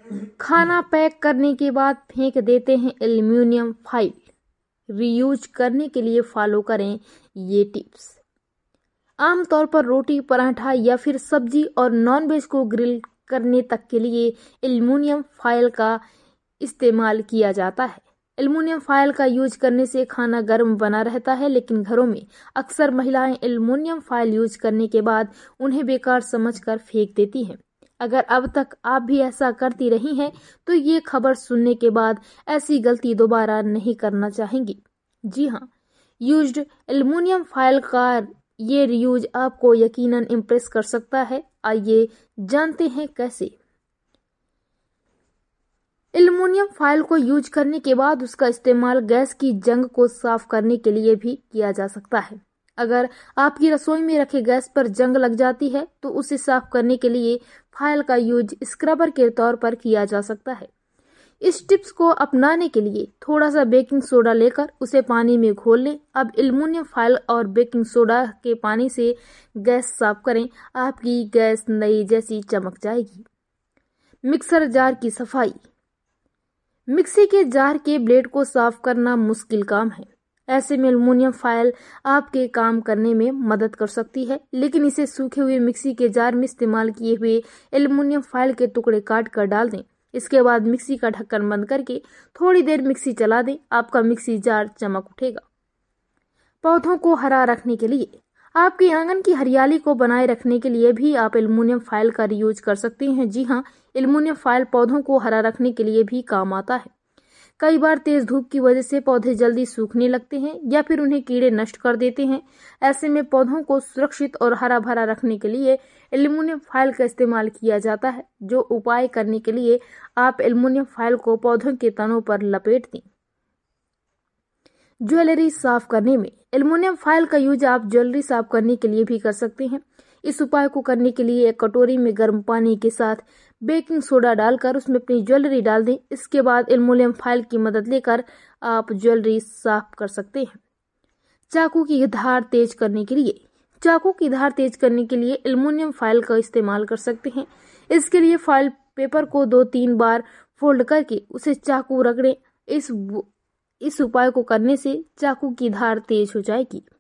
खाना पैक करने के बाद फेंक देते हैं एल्युमिनियम फॉइल। रीयूज करने के लिए फॉलो करें ये टिप्स। आमतौर पर रोटी, पराठा या फिर सब्जी और नॉनवेज को ग्रिल करने तक के लिए एल्युमिनियम फॉइल का इस्तेमाल किया जाता है। एल्युमिनियम फॉइल का यूज करने से खाना गर्म बना रहता है, लेकिन घरों में अक्सर महिलाएं एल्युमिनियम फॉइल यूज करने के बाद उन्हें बेकार समझकर फेंक देती हैं। अगर अब तक आप भी ऐसा करती रही हैं तो ये खबर सुनने के बाद ऐसी गलती दोबारा नहीं करना चाहेंगी। जी हाँ, यूज्ड एल्युमिनियम फॉइल का ये रीयूज आपको यकीनन इम्प्रेस कर सकता है। आइए जानते हैं कैसे। एल्युमिनियम फॉइल को यूज करने के बाद उसका इस्तेमाल गैस की जंग को साफ करने के लिए भी किया जा सकता है। अगर आपकी रसोई में रखे गैस पर जंग लग जाती है तो उसे साफ करने के लिए फॉइल का यूज स्क्रबर के तौर पर किया जा सकता है। इस टिप्स को अपनाने के लिए थोड़ा सा बेकिंग सोडा लेकर उसे पानी में घोल लें। अब एल्युमिनियम फॉइल और बेकिंग सोडा के पानी से गैस साफ करें, आपकी गैस नई जैसी चमक जाएगी। मिक्सर जार की सफाई। मिक्सी के जार के ब्लेड को साफ करना मुश्किल काम है। ऐसे में एल्युमिनियम फॉइल आपके काम करने में मदद कर सकती है, लेकिन इसे सूखे हुए मिक्सी के जार में इस्तेमाल किए हुए एल्युमिनियम फॉइल के टुकड़े काट कर डाल दें। इसके बाद मिक्सी का ढक्कन बंद करके थोड़ी देर मिक्सी चला दें, आपका मिक्सी जार चमक उठेगा। पौधों को हरा रखने के लिए। आपके आंगन की हरियाली को बनाए रखने के लिए भी आप एल्युमिनियम फॉइल का रीयूज कर सकते हैं। जी हाँ, एल्युमिनियम फॉइल पौधों को हरा रखने के लिए भी काम आता है। कई बार तेज धूप की वजह से पौधे जल्दी सूखने लगते हैं या फिर उन्हें कीड़े नष्ट कर देते हैं। ऐसे में पौधों को सुरक्षित और हरा भरा रखने के लिए एल्युमिनियम फॉइल का इस्तेमाल किया जाता है। जो उपाय करने के लिए आप एल्युमिनियम फॉइल को पौधों के तनों पर लपेट दें। ज्वेलरी साफ करने में एल्युमिनियम फॉइल का यूज आप ज्वेलरी साफ करने के लिए भी कर सकते हैं। इस उपाय को करने के लिए एक कटोरी में गर्म पानी के साथ बेकिंग सोडा डालकर उसमें अपनी ज्वेलरी डाल दें। इसके बाद एल्युमिनियम फॉइल की मदद लेकर आप ज्वेलरी साफ कर सकते हैं। चाकू की धार तेज करने के लिए। चाकू की धार तेज करने के लिए एल्युमिनियम फॉइल का इस्तेमाल कर सकते हैं। इसके लिए फॉइल पेपर को 2-3 बार फोल्ड करके उसे चाकू रगड़ें। इस उपाय को करने से चाकू की धार तेज हो जाएगी।